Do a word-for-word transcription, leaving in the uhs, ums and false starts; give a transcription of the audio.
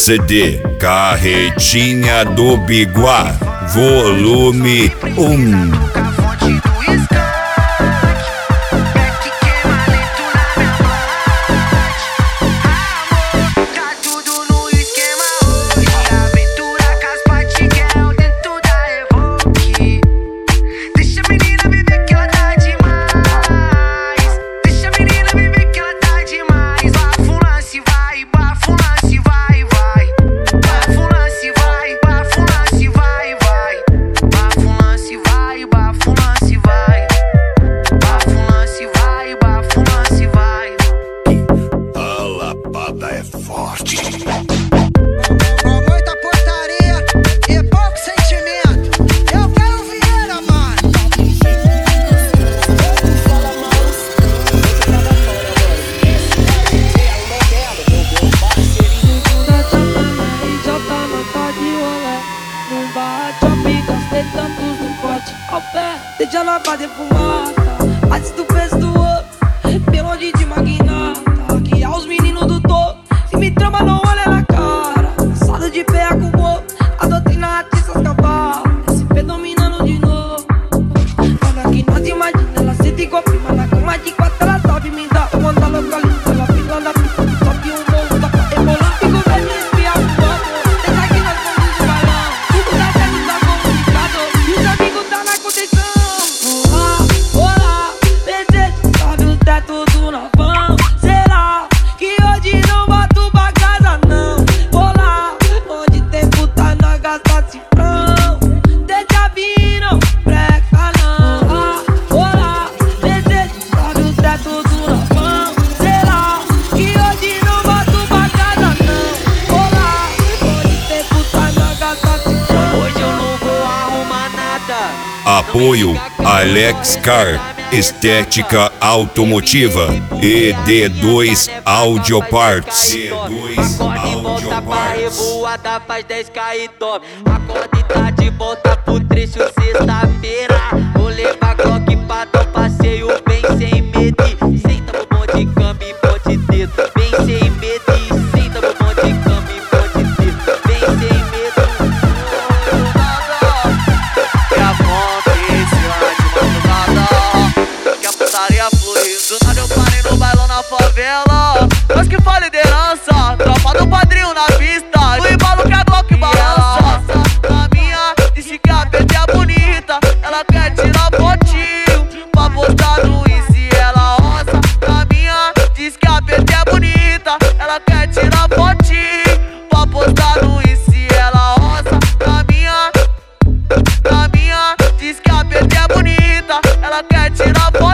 C D Carretinha do Biguá, volume um. Deixa ela fazer fumata, antes do peso do outro, pelo onde de magnata, que é os meninos do topo. Se me trama, não olha na cara, cansado de pé com o outro, a doutrina artistas cavalos, esse pé dominando de novo. Nada que nós imagina, ela senta e confirma na cama de quatro, ela sabe me dar uma onda localiza, ela fica na pista, sobe um morro, dá pra rebolar. Fico vendo e espiar o amor, deixa que nós vamos de balão, tudo dá certo, tá comunicado, e os amigos tá na condição. Apoio Alex Car, Estética Automotiva, E D dois Audio Parts. E D dois Audio Parts. Revoada faz dez K e top. Acorda e tá de volta pro trecho sexta-feira. Vou levar Glock pra dar um passeio bem sem medo. Senta no bom de cama e bote dedo. Bem sem medo. Senta no bom de cama e bote dedo. Bem sem medo. Do nada eu parei no bailão na favela. Mas que foi liderança, tropa do padrinho na pista. O embalo que a Glock balança. Na minha, disse que a P T é bonita. Ela quer tirar fotinho pra postar no Insta, ela roça. Na minha, disse que a P T é bonita. Ela quer tirar fotinho pra postar no Insta, ela roça. Na minha, na minha, disse que a P T é bonita. Ela quer tirar fotinho